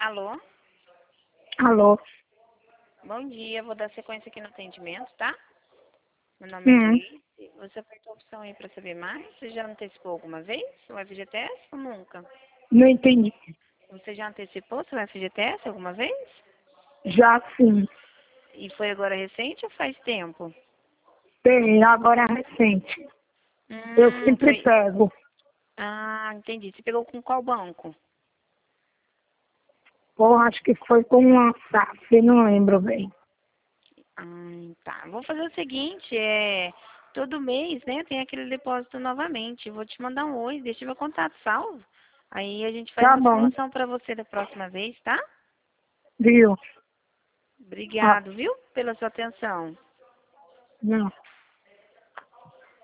Alô? Alô? Bom dia, vou dar sequência aqui no atendimento, tá? Meu nome é Hum, Gleice. Você apertou a opção aí para saber mais? Você já antecipou alguma vez o FGTS ou nunca? não entendi. Você já antecipou seu FGTS alguma vez? Já sim. E foi agora recente ou faz tempo? Tem, agora é recente. Eu sempre Foi. pego. Ah, entendi. Você pegou com qual banco? Porra, acho que foi com uma SAF, não lembro bem. Tá. Vou fazer o seguinte, todo mês, né, tem aquele depósito novamente. Vou te mandar um oi, deixa meu contato salvo. Aí a gente faz Tá uma bom, simulação para você da próxima vez, tá? viu? Ah, Obrigado, viu, pela sua atenção. não.